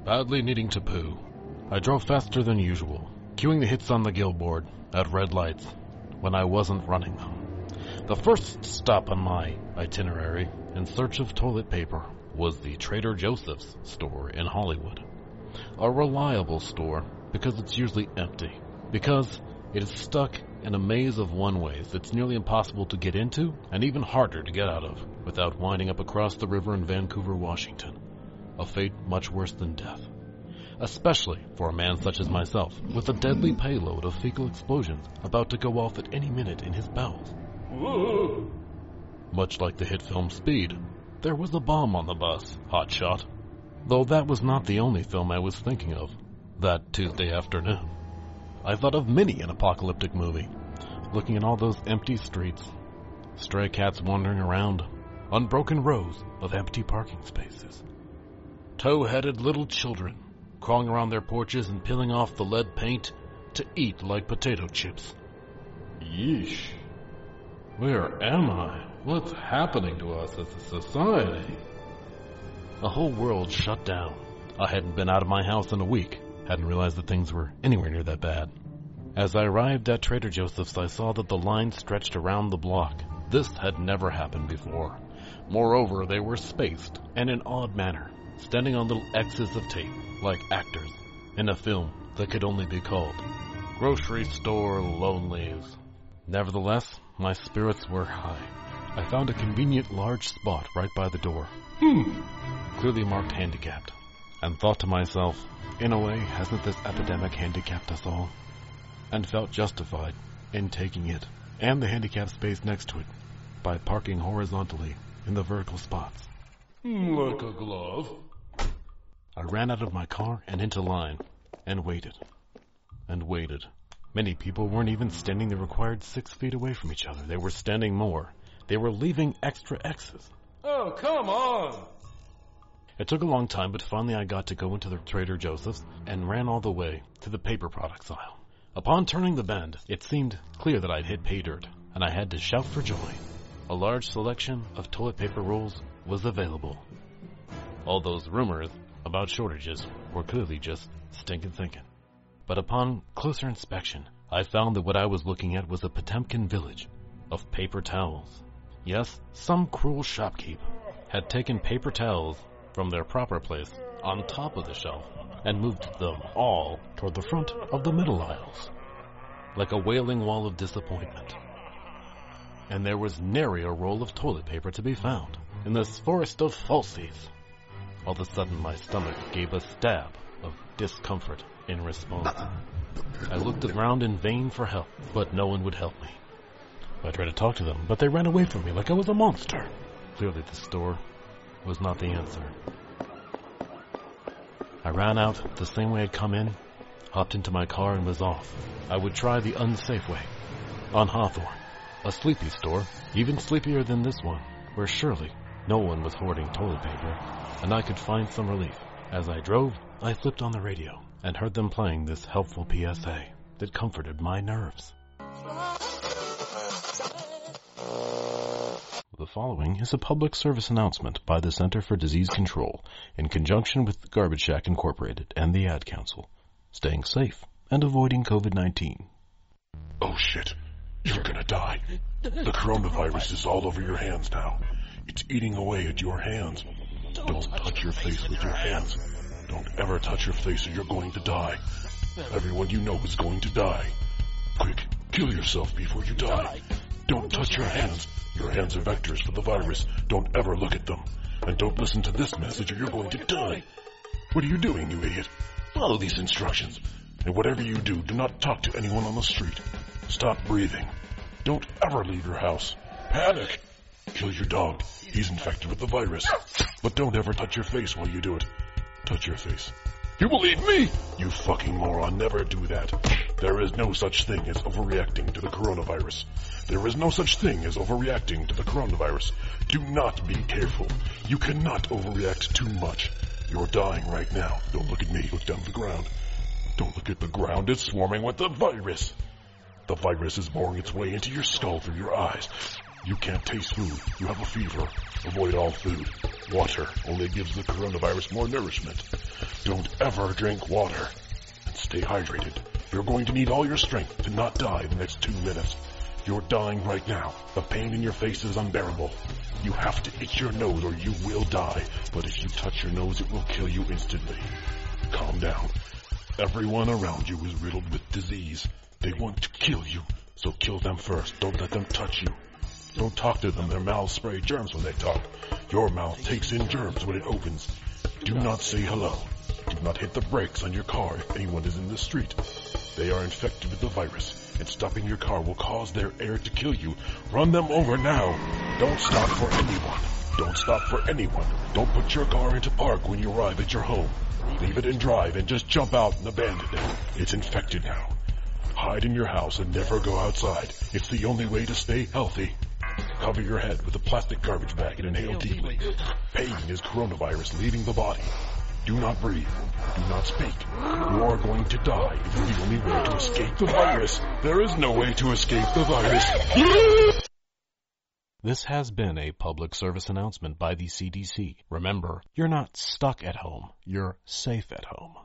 badly needing to poo. I drove faster than usual, queuing the hits on the billboard at red lights when I wasn't running them. The first stop on my itinerary in search of toilet paper was the Trader Joe's store in Hollywood. A reliable store because it's usually empty, because it is stuck in a maze of one-ways that's nearly impossible to get into and even harder to get out of without winding up across the river in Vancouver, Washington. A fate much worse than death. Especially for a man such as myself, with a deadly payload of fecal explosions about to go off at any minute in his bowels. Whoa. Much like the hit film Speed, there was a bomb on the bus, Hot Shot. Though that was not the only film I was thinking of that Tuesday afternoon. I thought of many an apocalyptic movie, looking at all those empty streets, stray cats wandering around, unbroken rows of empty parking spaces, tow-headed little children crawling around their porches and peeling off the lead paint to eat like potato chips. Yeesh. Where am I? What's happening to us as a society? The whole world shut down. I hadn't been out of my house in a week. Hadn't realized that things were anywhere near that bad. As I arrived at Trader Joe's, I saw that the line stretched around the block. This had never happened before. Moreover, they were spaced, and in odd manner, standing on little X's of tape, like actors, in a film that could only be called Grocery Store Lonelies. Nevertheless, my spirits were high. I found a convenient large spot right by the door. Clearly marked handicapped, and thought to myself, in a way, hasn't this epidemic handicapped us all? And felt justified in taking it, and the handicapped space next to it, by parking horizontally in the vertical spots. Like a glove. I ran out of my car and into line, and waited. And waited. Many people weren't even standing the required 6 feet away from each other. They were standing more. They were leaving extra X's. Oh, come on! It took a long time, but finally I got to go into the Trader Joe's and ran all the way to the paper products aisle. Upon turning the bend, it seemed clear that I'd hit pay dirt, and I had to shout for joy. A large selection of toilet paper rolls was available. All those rumors about shortages were clearly just stinking thinking. But upon closer inspection, I found that what I was looking at was a Potemkin village of paper towels. Yes, some cruel shopkeep had taken paper towels from their proper place on top of the shelf and moved them all toward the front of the middle aisles, like a wailing wall of disappointment. And there was nary a roll of toilet paper to be found in this forest of falsies. All of a sudden my stomach gave a stab of discomfort in response. I looked around in vain for help, but no one would help me. I tried to talk to them, but they ran away from me like I was a monster. Clearly the store was not the answer. I ran out the same way I'd come in, hopped into my car, and was off. I would try the unsafe way, on Hawthorne, a sleepy store, even sleepier than this one, where surely no one was hoarding toilet paper, and I could find some relief. As I drove, I flipped on the radio and heard them playing this helpful PSA that comforted my nerves. The following is a public service announcement by the Center for Disease Control in conjunction with Garbage Shack Incorporated and the Ad Council. Staying safe and avoiding COVID-19. Oh shit, you're gonna die. The coronavirus is all over your hands now. It's eating away at your hands. Don't touch your face with your hands. Don't ever touch your face or you're going to die. Everyone you know is going to die. Quick, kill yourself before you die. Don't touch your hands. Your hands are vectors for the virus. Don't ever look at them. And don't listen to this message or you're going to die. What are you doing, you idiot? Follow these instructions. And whatever you do, do not talk to anyone on the street. Stop breathing. Don't ever leave your house. Panic. Kill your dog. He's infected with the virus. But don't ever touch your face while you do it. Touch your face. You believe me? You fucking moron, never do that. There is no such thing as overreacting to the coronavirus. There is no such thing as overreacting to the coronavirus. Do not be careful. You cannot overreact too much. You're dying right now. Don't look at me. Look down at the ground. Don't look at the ground. It's swarming with the virus. The virus is boring its way into your skull through your eyes. You can't taste food. You have a fever. Avoid all food. Water only gives the coronavirus more nourishment. Don't ever drink water. And stay hydrated. You're going to need all your strength to not die in the next 2 minutes. You're dying right now. The pain in your face is unbearable. You have to itch your nose or you will die. But if you touch your nose, it will kill you instantly. Calm down. Everyone around you is riddled with disease. They want to kill you, so kill them first. Don't let them touch you. Don't talk to them. Their mouths spray germs when they talk. Your mouth takes in germs when it opens. Do not say hello. Do not hit the brakes on your car if anyone is in the street. They are infected with the virus, and stopping your car will cause their air to kill you. Run them over now. Don't stop for anyone. Don't stop for anyone. Don't put your car into park when you arrive at your home. Leave it in drive and just jump out and abandon it. It's infected now. Hide in your house and never go outside. It's the only way to stay healthy. Cover your head with a plastic garbage bag and inhale deeply. Pain is coronavirus leaving the body. Do not breathe. Do not speak. You are going to die. It is the only way to escape the virus. There is no way to escape the virus. This has been a public service announcement by the CDC. Remember, you're not stuck at home. You're safe at home.